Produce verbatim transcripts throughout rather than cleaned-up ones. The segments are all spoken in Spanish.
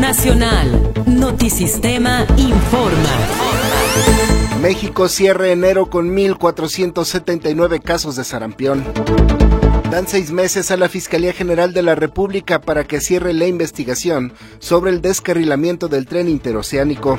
Nacional. Notisistema informa. México cierra enero con mil cuatrocientos setenta y nueve casos de sarampión. Dan seis meses a la Fiscalía General de la República para que cierre la investigación sobre el descarrilamiento del tren interoceánico.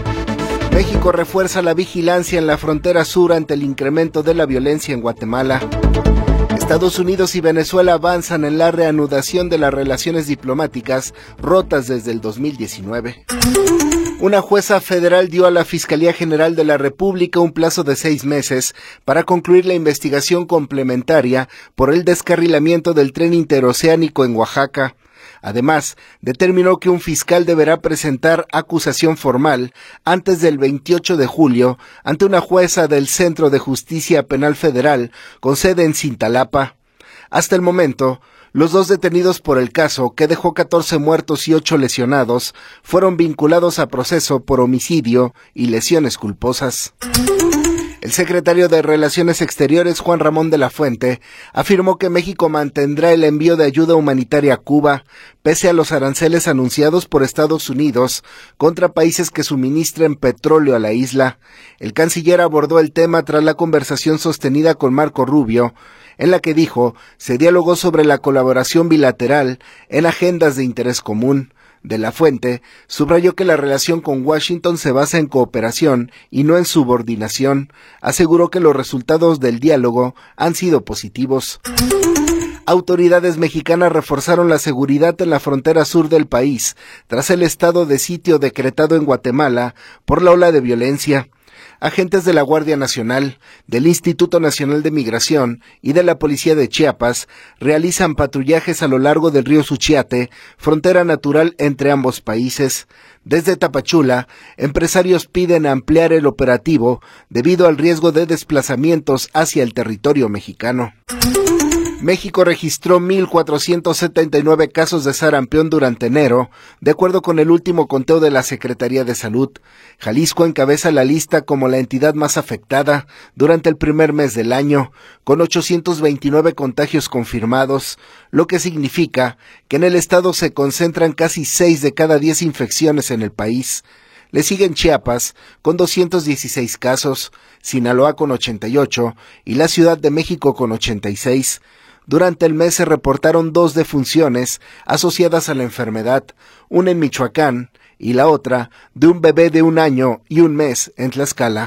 México refuerza la vigilancia en la frontera sur ante el incremento de la violencia en Guatemala. Estados Unidos y Venezuela avanzan en la reanudación de las relaciones diplomáticas rotas desde el dos mil diecinueve. Una jueza federal dio a la Fiscalía General de la República un plazo de seis meses para concluir la investigación complementaria por el descarrilamiento del tren interoceánico en Oaxaca. Además, determinó que un fiscal deberá presentar acusación formal antes del veintiocho de julio ante una jueza del Centro de Justicia Penal Federal con sede en Cintalapa. Hasta el momento, los dos detenidos por el caso, que dejó catorce muertos y ocho lesionados, fueron vinculados a proceso por homicidio y lesiones culposas. El secretario de Relaciones Exteriores, Juan Ramón de la Fuente, afirmó que México mantendrá el envío de ayuda humanitaria a Cuba, pese a los aranceles anunciados por Estados Unidos contra países que suministren petróleo a la isla. El canciller abordó el tema tras la conversación sostenida con Marco Rubio, en la que dijo se dialogó sobre la colaboración bilateral en agendas de interés común. De la Fuente subrayó que la relación con Washington se basa en cooperación y no en subordinación. Aseguró que los resultados del diálogo han sido positivos. Autoridades mexicanas reforzaron la seguridad en la frontera sur del país tras el estado de sitio decretado en Guatemala por la ola de violencia. Agentes de la Guardia Nacional, del Instituto Nacional de Migración y de la Policía de Chiapas realizan patrullajes a lo largo del río Suchiate, frontera natural entre ambos países. Desde Tapachula, empresarios piden ampliar el operativo debido al riesgo de desplazamientos hacia el territorio mexicano. México registró mil cuatrocientos setenta y nueve casos de sarampión durante enero, de acuerdo con el último conteo de la Secretaría de Salud. Jalisco encabeza la lista como la entidad más afectada durante el primer mes del año, con ochocientos veintinueve contagios confirmados, lo que significa que en el estado se concentran casi seis de cada diez infecciones en el país. Le siguen Chiapas, con doscientos dieciséis casos, Sinaloa con ochenta y ocho y la Ciudad de México con ochenta y seis. Durante el mes se reportaron dos defunciones asociadas a la enfermedad, una en Michoacán y la otra de un bebé de un año y un mes en Tlaxcala.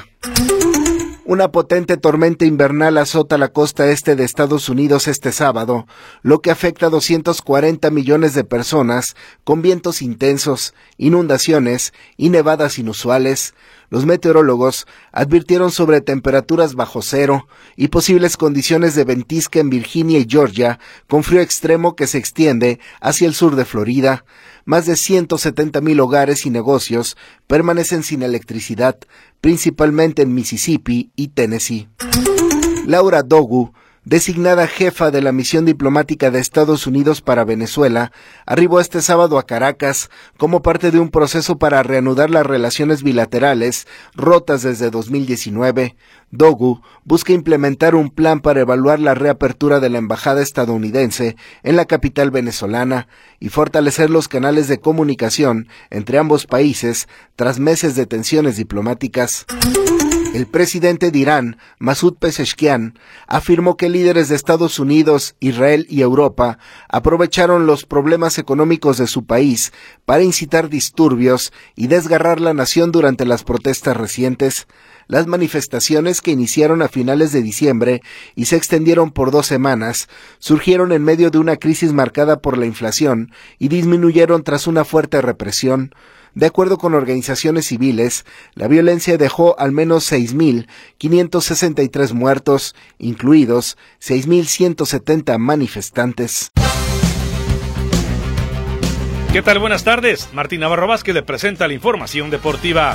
Una potente tormenta invernal azota la costa este de Estados Unidos este sábado, lo que afecta a doscientos cuarenta millones de personas, con vientos intensos, inundaciones y nevadas inusuales. Los meteorólogos advirtieron sobre temperaturas bajo cero y posibles condiciones de ventisca en Virginia y Georgia, con frío extremo que se extiende hacia el sur de Florida. Más de ciento setenta mil hogares y negocios permanecen sin electricidad, principalmente en Mississippi y Tennessee. Laura Dogu, designada jefa de la misión diplomática de Estados Unidos para Venezuela, arribó este sábado a Caracas como parte de un proceso para reanudar las relaciones bilaterales rotas desde dos mil diecinueve. Dogu busca implementar un plan para evaluar la reapertura de la embajada estadounidense en la capital venezolana y fortalecer los canales de comunicación entre ambos países tras meses de tensiones diplomáticas. El presidente de Irán, Masoud Pezeshkian, afirmó que líderes de Estados Unidos, Israel y Europa aprovecharon los problemas económicos de su país para incitar disturbios y desgarrar la nación durante las protestas recientes. Las manifestaciones, que iniciaron a finales de diciembre y se extendieron por dos semanas, surgieron en medio de una crisis marcada por la inflación y disminuyeron tras una fuerte represión. De acuerdo con organizaciones civiles, la violencia dejó al menos seis mil quinientos sesenta y tres muertos, incluidos seis mil ciento setenta manifestantes. ¿Qué tal? Buenas tardes. Martín Navarro Vázquez le presenta la información deportiva.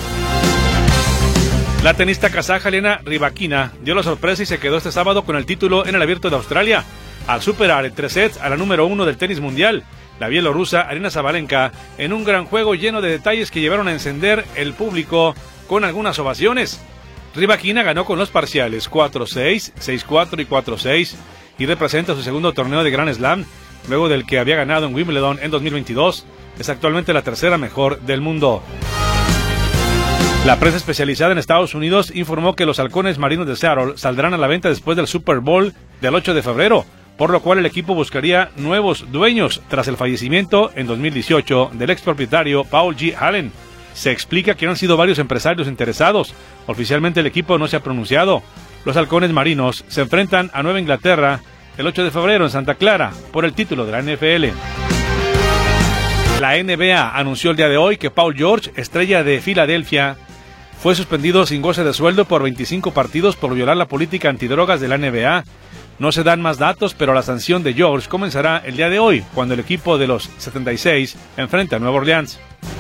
La tenista kazaja Elena Rybakina dio la sorpresa y se quedó este sábado con el título en el Abierto de Australia, al superar en tres sets a la número uno del tenis mundial, la bielorrusa Aryna Sabalenka, en un gran juego lleno de detalles que llevaron a encender el público con algunas ovaciones. Rybakina ganó con los parciales cuatro seis, seis cuatro y cuatro seis y representa su segundo torneo de Grand Slam, luego del que había ganado en Wimbledon en dos mil veintidós. es actualmente la tercera mejor del mundo. La prensa especializada en Estados Unidos informó que los halcones marinos de Seattle saldrán a la venta después del Super Bowl del ocho de febrero, por lo cual el equipo buscaría nuevos dueños tras el fallecimiento en dos mil dieciocho del expropietario Paul G. Allen. Se explica que han sido varios empresarios interesados. Oficialmente el equipo no se ha pronunciado. Los halcones marinos se enfrentan a Nueva Inglaterra el ocho de febrero en Santa Clara por el título de la N F L. La N B A anunció el día de hoy que Paul George, estrella de Filadelfia, fue suspendido sin goce de sueldo por veinticinco partidos por violar la política antidrogas de la N B A. No se dan más datos, pero la sanción de George comenzará el día de hoy, cuando el equipo de los setenta y seis enfrenta a Nueva Orleans.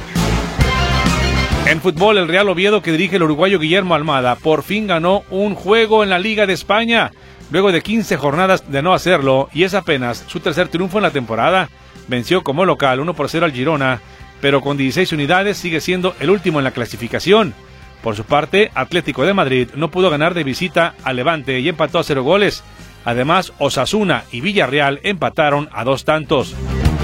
En fútbol, el Real Oviedo, que dirige el uruguayo Guillermo Almada, por fin ganó un juego en la Liga de España, luego de quince jornadas de no hacerlo, y es apenas su tercer triunfo en la temporada. Venció como local uno por cero al Girona, pero con dieciséis unidades sigue siendo el último en la clasificación. Por su parte, Atlético de Madrid no pudo ganar de visita a Levante y empató a cero goles. Además, Osasuna y Villarreal empataron a dos tantos.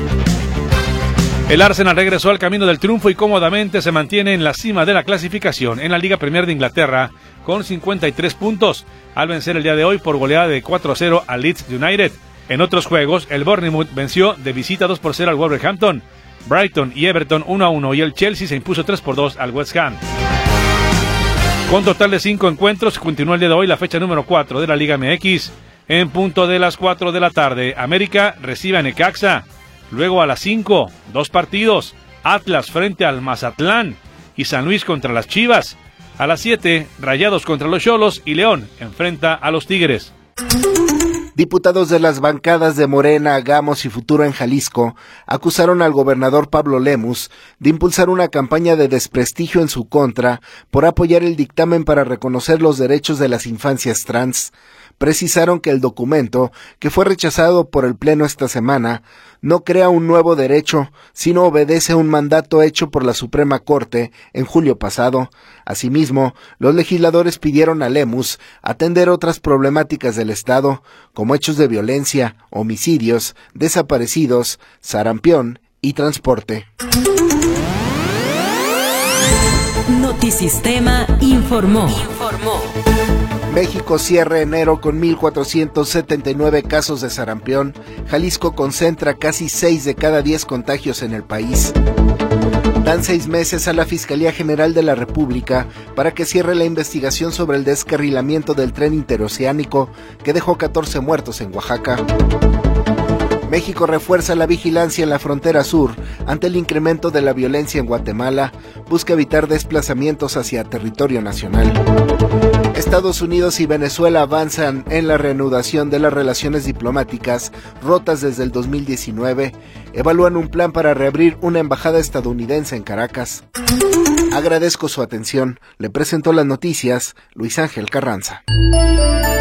El Arsenal regresó al camino del triunfo y cómodamente se mantiene en la cima de la clasificación en la Liga Premier de Inglaterra con cincuenta y tres puntos, al vencer el día de hoy por goleada de cuatro a cero al Leeds United. En otros juegos, el Bournemouth venció de visita dos por cero al Wolverhampton, Brighton y Everton uno a uno y el Chelsea se impuso tres por dos al West Ham. Con total de cinco encuentros, continúa el día de hoy la fecha número cuatro de la Liga M X. En punto de las cuatro de la tarde, América recibe a Necaxa. Luego a las cinco, dos partidos, Atlas frente al Mazatlán y San Luis contra las Chivas. A las siete, Rayados contra los Xolos y León enfrenta a los Tigres. Diputados de las bancadas de Morena, Gamos y Futuro en Jalisco acusaron al gobernador Pablo Lemus de impulsar una campaña de desprestigio en su contra por apoyar el dictamen para reconocer los derechos de las infancias trans. Precisaron que el documento, que fue rechazado por el Pleno esta semana, no crea un nuevo derecho, sino obedece a un mandato hecho por la Suprema Corte en julio pasado. Asimismo, los legisladores pidieron a Lemus atender otras problemáticas del Estado, como hechos de violencia, homicidios, desaparecidos, sarampión y transporte. Notisistema informó. Informó. México cierra enero con mil cuatrocientos setenta y nueve casos de sarampión. Jalisco concentra casi seis de cada diez contagios en el país. Dan seis meses a la Fiscalía General de la República para que cierre la investigación sobre el descarrilamiento del tren interoceánico que dejó catorce muertos en Oaxaca. México refuerza la vigilancia en la frontera sur ante el incremento de la violencia en Guatemala, busca evitar desplazamientos hacia territorio nacional. Estados Unidos y Venezuela avanzan en la reanudación de las relaciones diplomáticas rotas desde el dos mil diecinueve, evalúan un plan para reabrir una embajada estadounidense en Caracas. Agradezco su atención, le presentó las noticias Luis Ángel Carranza.